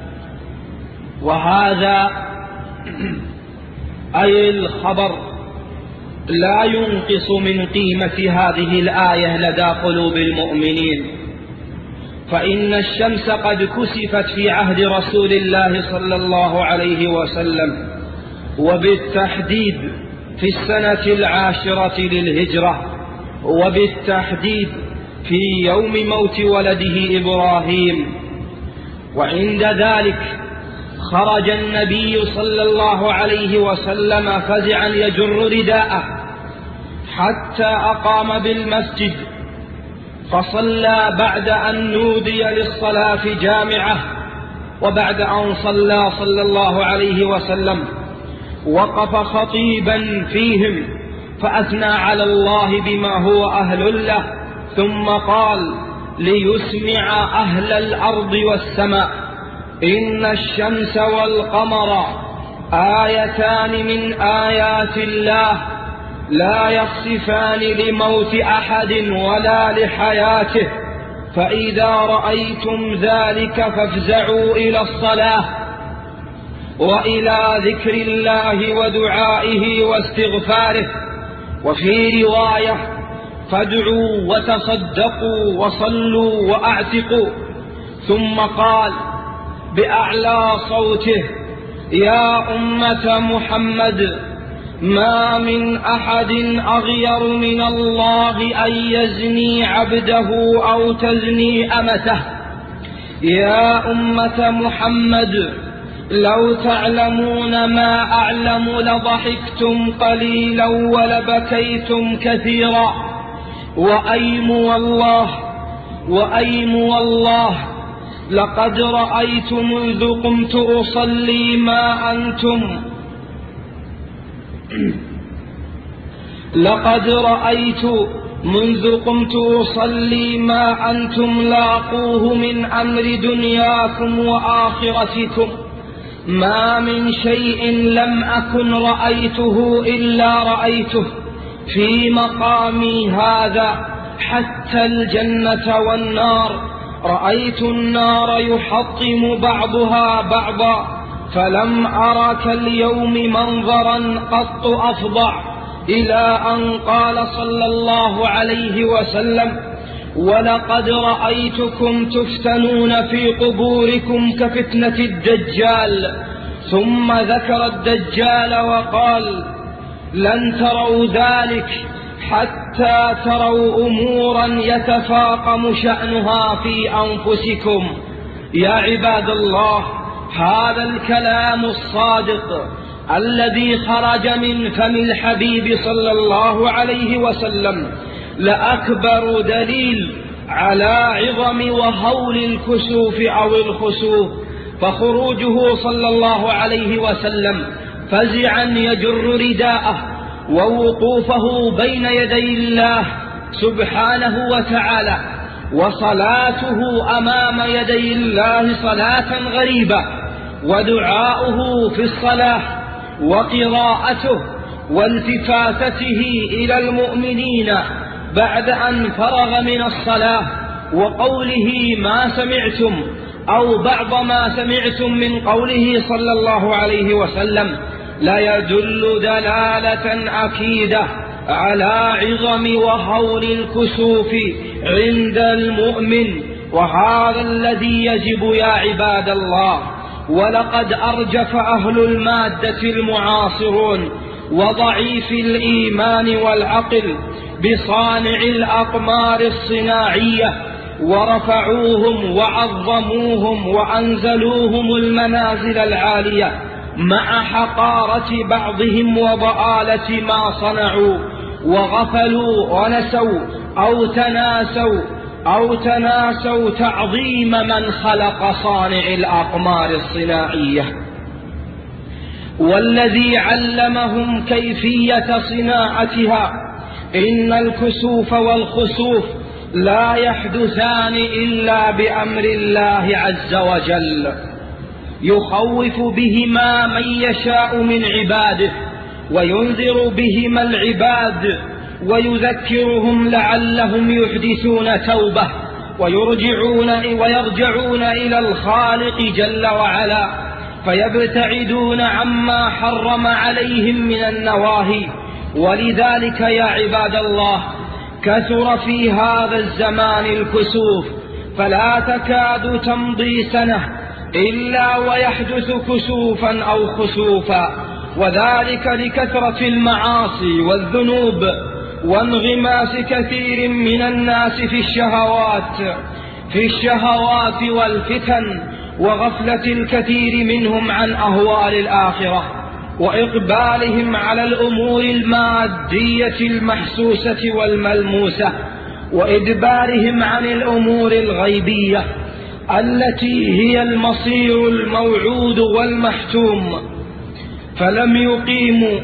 وهذا أي الخبر لا ينقص من قيمة هذه الآية لدى قلوب المؤمنين، فإن الشمس قد كسفت في عهد رسول الله صلى الله عليه وسلم، وبالتحديد في السنة العاشرة للهجرة، وبالتحديد في يوم موت ولده إبراهيم. وعند ذلك خرج النبي صلى الله عليه وسلم فزعا يجر رداءه حتى أقام بالمسجد، فصلى بعد أن نودي للصلاة جامعة، وبعد أن صلى صلى الله عليه وسلم وقف خطيبا فيهم فأثنى على الله بما هو أهل له، ثم قال: ليسمع أهل الأرض والسماء: إن الشمس والقمر آيتان من آيات الله لا يخسفان لموت أحد ولا لحياته، فإذا رأيتم ذلك فافزعوا إلى الصلاة وإلى ذكر الله ودعائه واستغفاره. وفي رواية: فادعوا وتصدقوا وصلوا وأعتقوا. ثم قال بأعلى صوته: يا أمة محمد، ما من أحد أغير من الله أن يزني عبده أو تزني أمته. يا أمة محمد، لو تعلمون ما أعلم لضحكتم قليلا ولبكيتم كثيرا. وأيم والله وأيم والله لقد رأيت منذ قمت أصلي ما أنتم لقد رأيت منذ قمت أصلي ما أنتم لاقوه من أمر دنياكم وآخرتكم. ما من شيء لم أكن رأيته إلا رأيته في مقامي هذا، حتى الجنة والنار. رأيت النار يحطم بعضها بعضا، فلم أر كاليوم منظرا قط أفظع، إلى أن قال صلى الله عليه وسلم: ولقد رأيتكم تفتنون في قبوركم كفتنة الدجال. ثم ذكر الدجال وقال: لن تروا ذلك حتى تروا أمورا يتفاقم شأنها في أنفسكم. يا عباد الله، هذا الكلام الصادق الذي خرج من فم الحبيب صلى الله عليه وسلم لأكبر دليل على عظم وهول الكسوف أو الخسوف. فخروجه صلى الله عليه وسلم فزعا يجر رداءه، ووقوفه بين يدي الله سبحانه وتعالى، وصلاته أمام يدي الله صلاة غريبة، ودعاؤه في الصلاة، وقراءته، والتفاتته إلى المؤمنين بعد أن فرغ من الصلاة، وقوله ما سمعتم أو بعض ما سمعتم من قوله صلى الله عليه وسلم لا يدل دلالة أكيدة على عظم وهول الكسوف عند المؤمن. وهذا الذي يجب يا عباد الله. ولقد أرجف أهل المادة المعاصرون وضعيف الإيمان والعقل بصانع الأقمار الصناعية، ورفعوهم وعظموهم وأنزلوهم المنازل العالية، مع حقارة بعضهم وضآلة ما صنعوا، وغفلوا ونسوا أو تناسوا أو تناسوا تعظيم من خلق صانع الأقمار الصناعية، والذي علمهم كيفية صناعتها. إن الكسوف والخسوف لا يحدثان إلا بأمر الله عز وجل، يخوف بهما من يشاء من عباده، وينذر بهما العباد، ويذكرهم لعلهم يحدثون توبة ويرجعون ويرجعون إلى الخالق جل وعلا، فيبتعدون عما حرم عليهم من النواهي. ولذلك يا عباد الله كثر في هذا الزمان الكسوف، فلا تكاد تمضي سنة إلا ويحدث كسوفا أو خسوفا، وذلك لكثرة المعاصي والذنوب، وانغماس كثير من الناس في الشهوات في الشهوات والفتن، وغفلة الكثير منهم عن أهوال الآخرة، وإقبالهم على الأمور المادية المحسوسة والملموسة، وإدبارهم عن الأمور الغيبية التي هي المصير الموعود والمحتوم، فلم يقيموا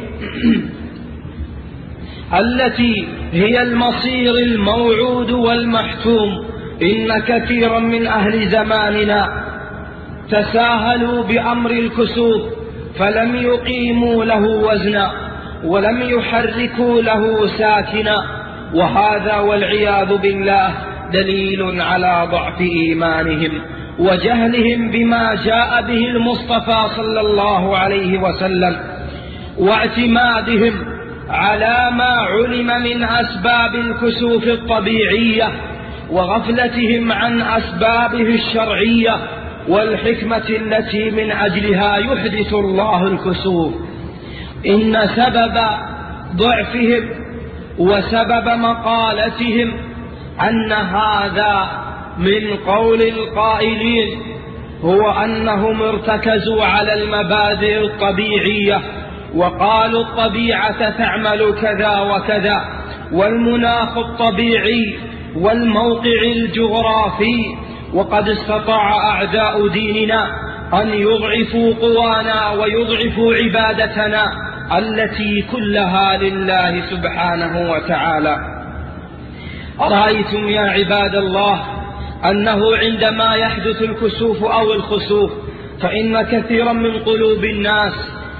التي هي المصير الموعود والمحتوم إن كثيرا من أهل زماننا تساهلوا بأمر الكسوف فلم يقيموا له وزنا ولم يحركوا له ساكنا، وهذا والعياذ بالله دليل على ضعف إيمانهم وجهلهم بما جاء به المصطفى صلى الله عليه وسلم، واعتمادهم على ما علم من أسباب الكسوف الطبيعية، وغفلتهم عن أسبابه الشرعية والحكمة التي من أجلها يحدث الله الكسوف. إن سبب ضعفهم وسبب مقالتهم أن هذا من قول القائلين هو أنهم ارتكزوا على المبادئ الطبيعية وقالوا الطبيعة تعمل كذا وكذا، والمناخ الطبيعي والموقع الجغرافي، وقد استطاع أعداء ديننا أن يضعفوا قوانا ويضعفوا عبادتنا التي كلها لله سبحانه وتعالى. أرأيتم يا عباد الله أنه عندما يحدث الكسوف أو الخسوف فإن كثيرا من قلوب الناس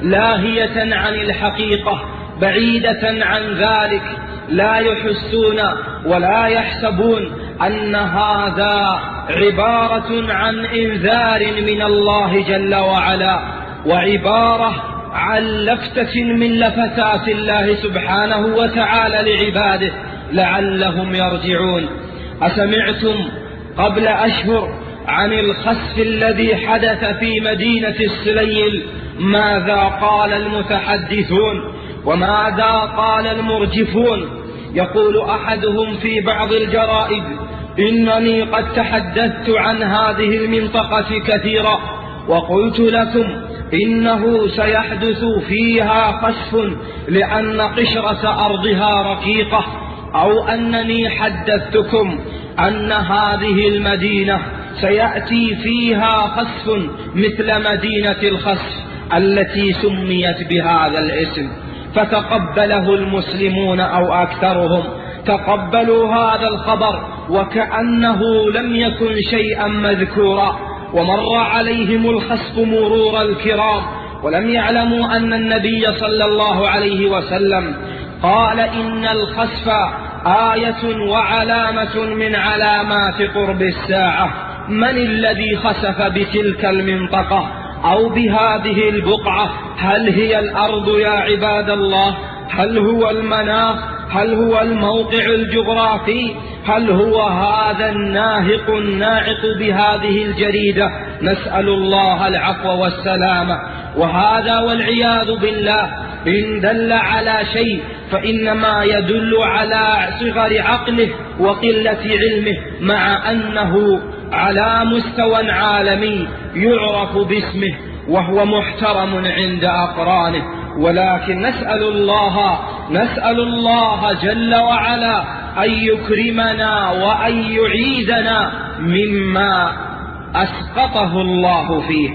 لاهية عن الحقيقة بعيدة عن ذلك، لا يحسون ولا يحسبون أن هذا عبارة عن إنذار من الله جل وعلا، وعبارة عن لفتة من لفتات الله سبحانه وتعالى لعباده لعلهم يرجعون. أسمعتم قبل أشهر عن الخسف الذي حدث في مدينة السليل؟ ماذا قال المتحدثون وماذا قال المرجفون؟ يقول أحدهم في بعض الجرائد: إنني قد تحدثت عن هذه المنطقة كثيرا وقلت لكم إنه سيحدث فيها خسف لأن قشرة أرضها رقيقة، أو أنني حدثتكم أن هذه المدينة سيأتي فيها خسف مثل مدينة الخسف التي سميت بهذا الاسم. فتقبله المسلمون أو أكثرهم تقبلوا هذا الخبر وكأنه لم يكن شيئا مذكورا، ومر عليهم الخسف مرور الكرام، ولم يعلموا أن النبي صلى الله عليه وسلم قال إن الخسف آية وعلامة من علامات قرب الساعة. من الذي خسف بتلك المنطقة أو بهذه البقعة؟ هل هي الأرض يا عباد الله؟ هل هو المناخ؟ هل هو الموقع الجغرافي؟ هل هو هذا الناهق الناعق بهذه الجريدة؟ نسأل الله العفو والسلامة. وهذا والعياذ بالله إن دل على شيء فإنما يدل على صغر عقله وقلة علمه، مع أنه على مستوى عالمي يعرف باسمه وهو محترم عند أقرانه. ولكن نسأل الله نسأل الله جل وعلا أن يكرمنا وأن يعيذنا مما أسقطه الله فيه.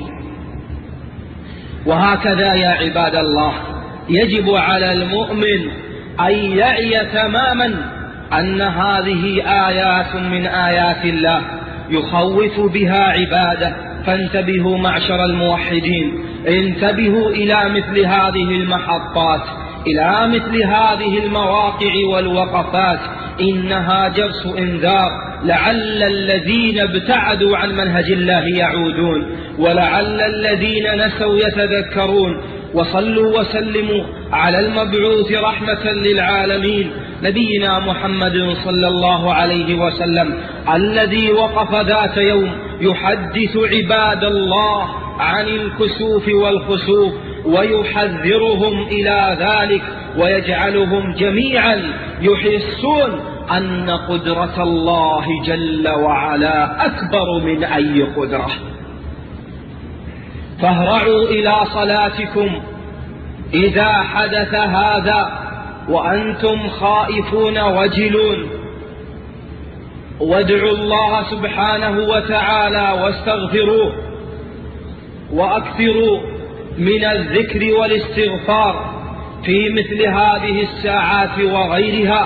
وهكذا يا عباد الله يجب على المؤمن أن يعي تماما أن هذه آيات من آيات الله يخوف بها عباده. فانتبهوا معشر الموحدين، انتبهوا إلى مثل هذه المحطات، إلى مثل هذه المواقع والوقفات، إنها جرس إنذار، لعل الذين ابتعدوا عن منهج الله يعودون، ولعل الذين نسوا يتذكرون. وصلوا وسلموا على المبعوث رحمة للعالمين نبينا محمد صلى الله عليه وسلم، الذي وقف ذات يوم يحدث عباد الله عن الكسوف والخسوف ويحذرهم إلى ذلك، ويجعلهم جميعا يحسون أن قدرة الله جل وعلا أكبر من أي قدرة. فاهرعوا إلى صلاتكم إذا حدث هذا وأنتم خائفون وجلون، وادعوا الله سبحانه وتعالى واستغفروه، وأكثروا من الذكر والاستغفار في مثل هذه الساعات وغيرها،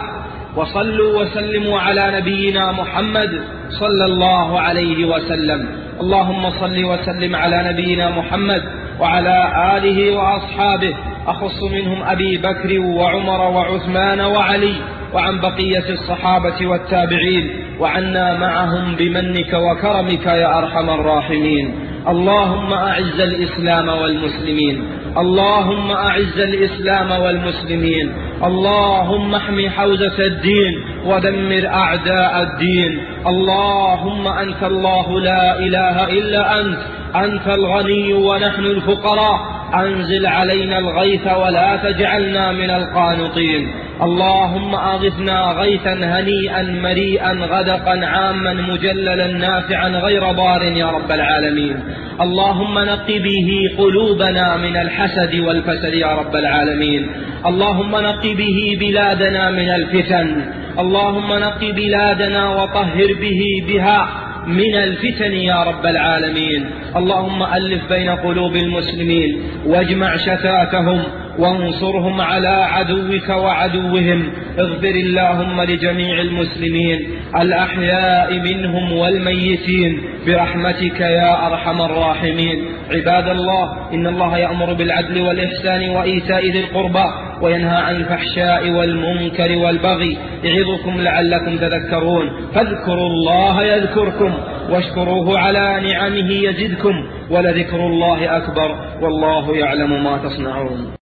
وصلوا وسلموا على نبينا محمد صلى الله عليه وسلم. اللهم صل وسلم على نبينا محمد وعلى آله وأصحابه، أخص منهم أبي بكر وعمر وعثمان وعلي، وعن بقية الصحابة والتابعين، وعنا معهم بمنك وكرمك يا أرحم الراحمين. اللهم أعز الإسلام والمسلمين، اللهم أعز الإسلام والمسلمين، اللهم احمي حوزة الدين ودمر أعداء الدين. اللهم أنت الله لا إله إلا أنت، أنت الغني ونحن الفقراء، أنزل علينا الغيث ولا تجعلنا من القانطين. اللهم أغثنا غيثا هنيئا مريئا غدقا عاما مجللا نافعا غير ضار يا رب العالمين. اللهم نق به قلوبنا من الحسد والفسد يا رب العالمين. اللهم نق به بلادنا من الفتن، اللهم نق بلادنا وطهر به بها من الفتن يا رب العالمين. اللهم ألف بين قلوب المسلمين واجمع شتاتهم وانصرهم على عدوك وعدوهم. اغفر اللهم لجميع المسلمين الأحياء منهم والميتين برحمتك يا أرحم الراحمين. عباد الله، إن الله يأمر بالعدل والإحسان وإيتاء ذي القربى وينهى عن الفحشاء والمنكر والبغي، يعظكم لعلكم تذكرون. فاذكروا الله يذكركم واشكروه على نعمه يزدكم ولذكر الله أكبر، والله يعلم ما تصنعون.